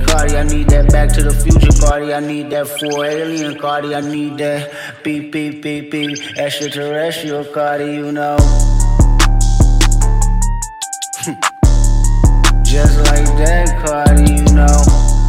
Cardi, I need that Back to the Future Cardi, I need that 4 Alien Cardi, I need that beep, beep, beep, beep, extraterrestrial Cardi, you know. Just like that Cardi, you know.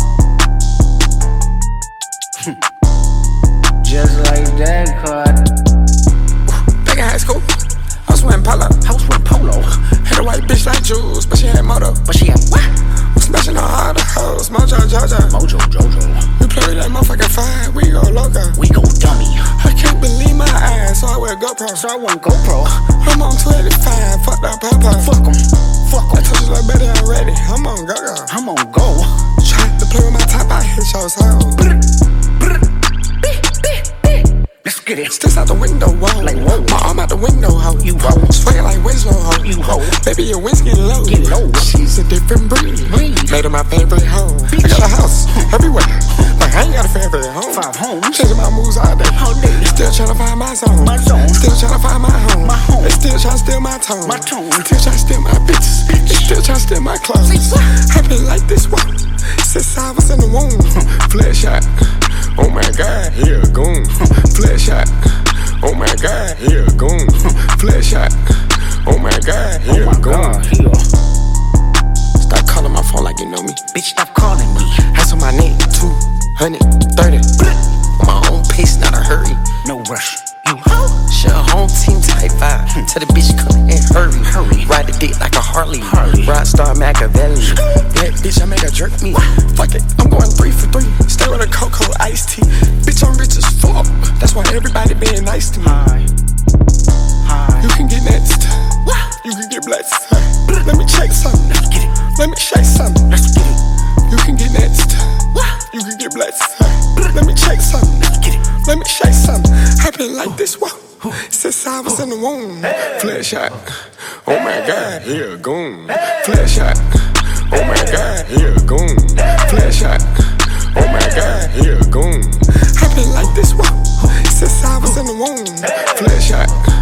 Just like that Cardi. Back in high school, I was wearing polo. Had a white bitch like Jules, but she had moto. But she had what? I'm smashing on all the hoes, Mojo Jojo. We play that motherfucking fire, we go loco. We go dummy. I can't believe my eyes, so I wear GoPro. So I want GoPro. I'm on 25, fuck that papa. Fuck 'em. I told you like better already, I'm on go-go. I'm on go. Tried to play with my top, I hit your soul. Let's get it. Sticks out the window, whoa. Like whoa. My arm out the window, ho. You ho. Swinging like Winslow, ho. You ho. Baby, your wings get low. Get low. She's a different breed. Made her my favorite hoe. Bitch. I got a house everywhere. Like I ain't got a favorite home. 5 homes. Changing my moves all day. All day. Still trying to find my zone. My zone. Still trying to find my home. My home. They still trying to steal my tone. My tone. Still trying to steal my bitches. They still trying to steal my clothes. I've been like this one since I was in the womb. Flesh shot. Oh my God, here a goon. Flesh shot. Oh my God, here a goon. Flesh shot. Oh my God, here a goon. Stop calling my phone like you know me. Bitch, stop calling me. Ice on my neck, 230. On my own pace, not a hurry. No rush. You ho. Share a home team type vibe. Tell the bitch come and hurry. Ride the dick like a Harley. Rockstar Machiavelli. That bitch, I make her jerk me. Fuck it, I'm going 3 for 3. Stay with a cocoa iced tea. Bitch, I'm rich as fuck. That's why everybody being nice to me. Hi. You can get next. You can get blessed. Let me check something. Let's get it. Let me shake something. Let's get it. You can get next. You can get blessed. Let me check something. Let's get it. Let me shake something. I've been like this since I was in the womb. Flesh shot. Oh my God, here a goon. Flesh shot. Oh my God, here a goon. Flesh shot. Oh my God, here a goon. I've been like this since I was in the womb. Flesh shot.